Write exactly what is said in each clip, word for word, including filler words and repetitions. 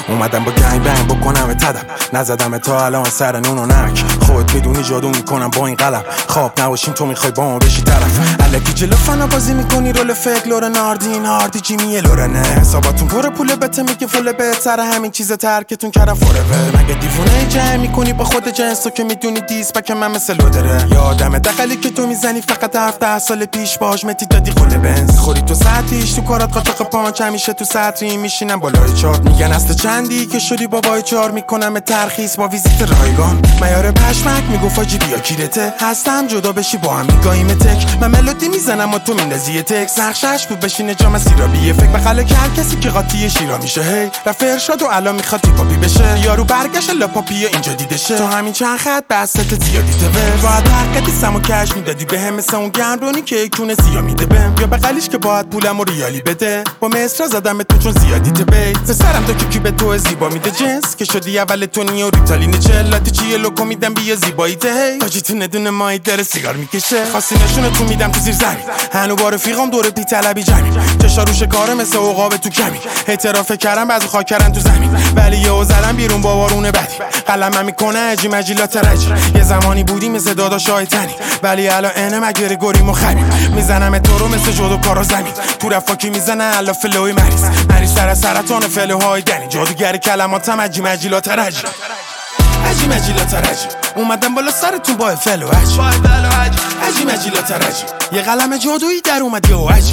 اومدم با گنگ بنگ بکنم تدم، نزدم تا الان سر نون و نمک. خود میدونی جادو میکنم با این قلم، خواب نباشیم تو میخوای با ما بشی طرف. الکی جلو فنا بازی میکنی رول فکر، لور ناردین هاردی جیمی لورنه. حساباتون پر پوله بته میگه فول بهتره، همین چیز ترکتون کردم فورور. مگه دیوونه جمع میکنی با خود جنس تو که میدونی دیس بک من مثل لودره. یادم دقلی که تو میزنی فقط هفته سال پیش باهاش متی دادی خود بنز. خوری تو ساعتیش تو کارات قاچاق پانچ، همیشه تو سطری میشینم بالای چارت. میگن اصل چندی که شدی بابای چار، میکنم ترخیص با ویزیت رایگان. میاره پشمک میگفت آجی بیا کیرته، هستم جدا بشی با هم میگاییم تک. من ملودی میزنم و تو میندازی تک، نقشش بود بشینه جام سیرابیه. فکر بخله که هر کسی که قاطی شیرا میشه هی رفت ارشاد و الان میخواد پاپی بشه. یارو برگشت لاپاپی اینجا دیده شه، تو همین چند خط بسط زیادی تور. باید حقیقتی سمو کش میدادی بهم، مثل اون گندونی که کونه سیا میده بهم. یا بغلیش که باید پولم و ریالی بده، با مصر زدم تو چون زیادی تبی. سرم تو کی به تو زیبا میده جنس، که شدی اول تونی و ریتالین چلاتی چیه لوکو میدم بیا زیبایی ته. تاجی تو ندونه مای داره سیگار میکشه، خاصی نشونه تو میدم تو زیر زمین. هنو با رفیقام دور پی طلبی جمعی، چشا روش کاره مثل عقاب تو کمی. اعتراف کردم بعضی خاکرن تو زمین، ولی یهو زدم بیرون با بارون بدی. قلمم میکنه اجی مجیلات رجی. یه زمانی بودی مثل داداشای تنی، ولی الان انه مگری گوری مخبی. میزنم تو رو مثل جودو کارو زمین، تو رفاکی میزنه الا فلوی مریض. مریض سر سرطان فلوهای دنی، جادوگر کلماتم اجی مجیلات رجی. اجی مجیلات رجی اومدم بالا سرتون با فلو اجی. اجی مجیلات رجی یه قلم جادویی در اومد یو اجی.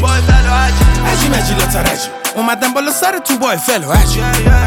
اجی مجیلات رجی اومدم بالا سرتون با فلو اجی.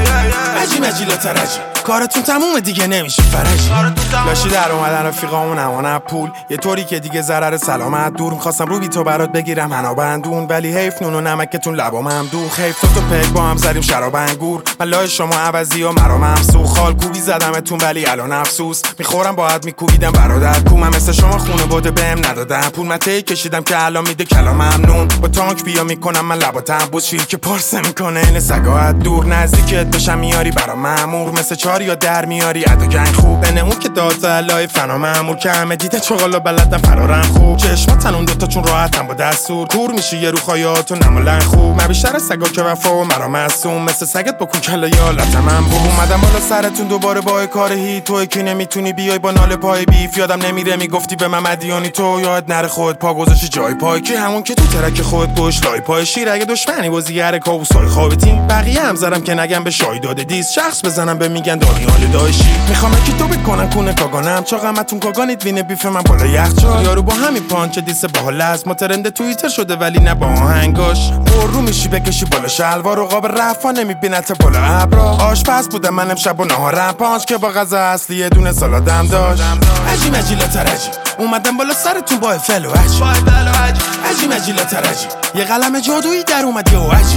اجی مجیلات رجی کارتون تمومه دیگه نمیشه فرجی. لاشی در اومدن رفیقامون امانه پول، یه طوری که دیگه ضرر سلامت دور. میخواستم رو بی تو برات بگیرم هنا بندون، ولی حیف نون و نمکتون لبام هم دوخ. حیف تو تو پک با هم زدیم شراب انگور، من لای شما عوضی و مرا ممسوخ. خال کوبی زدمتون ولی الان افسوس میخورم، باید میکوبیدم برادر کو. من مثل شما خونه بوده بهم ندادم پول، من تی کشیدم که الان میده کلام ممنون. با تانک بیا میکنم من لباتم بوس، شیر که پارسه میکنه این سگاهت دور. نزدیکت بشم میاری برا مامور، مثل چار یا در میاری ادا گنگ خوب. بنه اون که داد لای فنا مامور، که همه دیده چغالا بلدن فرارم خوب. چشماتن اون دوتا چون راحتم با دستور، کور میشی یه رو خایاتو نمالن خوب. من بیشتر سگا که وفا و مرا معصوم، مثل سگت با کوکلا یا لطمم بو. اومدم بالا سرتون دوباره با کار هی، تو کی نمیتونی بیای با نال پای بیف. یادم نمیره میگفتی به من مدیانی تو، یاد نره خود پا گذاشتی جای پای، که همون که تو ترک خود گوش لای پای شیر. اگه دشمنی بازیگر کابوسای خوابتین، بقیه هم زدم که نگم به شای داده دیس. شخص بزنم به میگن دانیال دایشی، میخوام که تو بکنن کونه کاگانم. چا غمتون کاگانید وینه بیف من بالا یخچال. یارو با همین پانچ دیس باحال است، ما ترند توییتر شده ولی نه با آهنگاش. برو میشی بکشی بالا شلوار، و قاب رفا نمیبینت بالا ابرا. آشپز بودم من امشب و نهارم پانچ، که با غذا اصلی یه دونه سالادم داشت. اجی مجیلات رجی اومدم بالا سرتون با فلو اجی. اجی مجیلات رجی یه قلم جادویی در اومد یو اجی.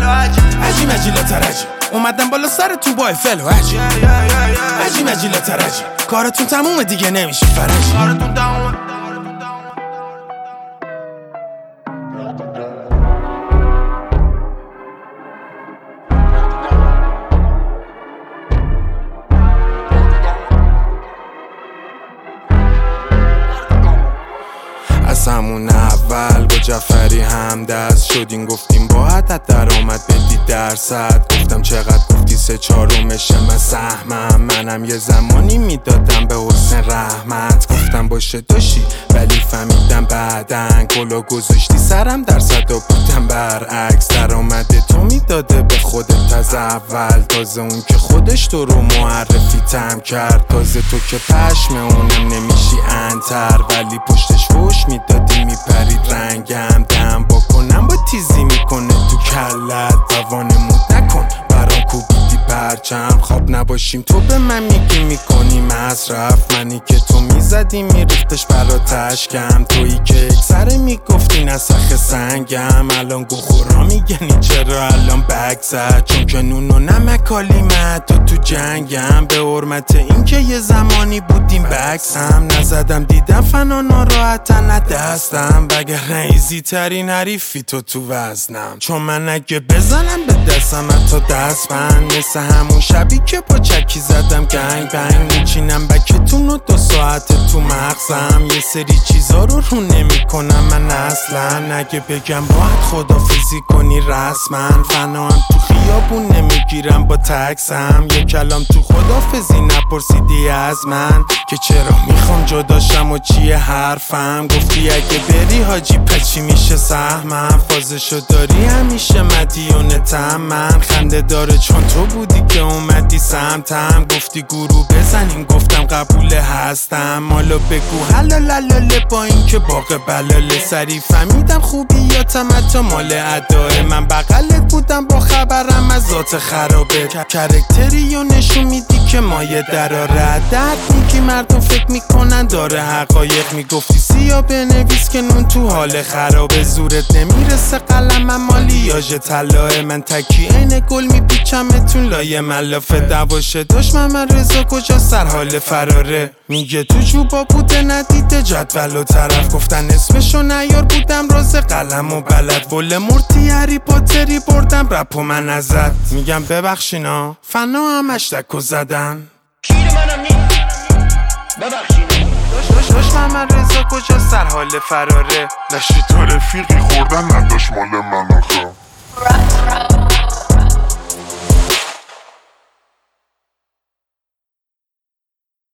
اجی مجیلات رجی اومدم بالا سرتون با فلو اجی. اجی مجیلات رجی کارتون تمومه دیگه نمیشه فرجی. کارتون تمومه. از همون اول با جعفری همدست شدیم، گفتیم با عدد درآمد بدی درصد. گفتم چقدر؟ گفتی سه چهارمشه من سهمم. منم یه زمانی میدادم به حسن رحمت، گفتم باشه داشتی ولی فهمیدم بعدن کلا گذاشتی سرم درصد و بودم برعکس. درآمد تو میداده به خودت از اول، تازه اون که خودش تو رو معرفی تم کرد. تازه تو که پشم اونم نمیشی انتر، ولی پشتش فوش میدادی میپرید رنگم. دم با کنم با تیزی میکنه تو کلت، دوانمود نکن برام کوبیدی پرچم. خواب نباشیم تو به من میگی میکنی مصرف، منی که تو میزدی میریختش برا تشکم. تویی که اکسره میگفتی نسخ سنگم، الان گو خورا میگنی چرا الان بگ زد. چون که نون و نمکالی مد تو تو جنگم، به حرمت این که یه زمانی بودیم بکس هم. نزدم دیدم فنا ناراحتن دستم، بگه ایزی ترین حریفی تو تو وزنم. چون من اگه بزنم به دستم تا دست بند، مثل مثل همون شبی که با چکی زدم گنگ بنگ میچینم بکتون و دو ساعت تو مغزم یه سری چیزا رو رو نمی کنم من اصلا اگه بگم باید خدافزی کنی رسما فنان تو خیابون نمیگیرم با تکسم یه کلام تو خدافزی نپرسیدی از من که چرا میخوام جداشم و چیه حرفم گفتی اگه بری حاجی پچی میشه سهمم فازشو داری همیشه مدیونتم من خنده داره چون تو بودی که اومدی سمتم گفتی گروه بزنیم گفتم قبول هستم مالا بگو حلال حلاله با این که باقی بلاله سری فهمیدم خوبیاتم حتی مال ادای من بغلت بودم با خبرم از ذات خرابه کرکتری و نشون میدی که مایه دراره درد میگی مردم فکر میکنن داره حقایق میگفتی سیاه بنویس که نون تو حال خرابه زورت نمیرسه قلمم مالیاژ طلاه من تکی عین گل میپیچمتون لایه ملافه دواشه دشمن من رضا کجا سر حال فراره میگه تو جوبا بوده ندیده جدول و طرف گفتن اسمشو نیار بودم راز قلم و بلد ول مرتی هری پاتری بردم رپ و من ازت میگم ببخشینا فنا همش دکو زدن شیر منم نی ببخشینا دشمن من رضا کجا سر حال فراره نشی تا رفیقی خوردن نداشت مال من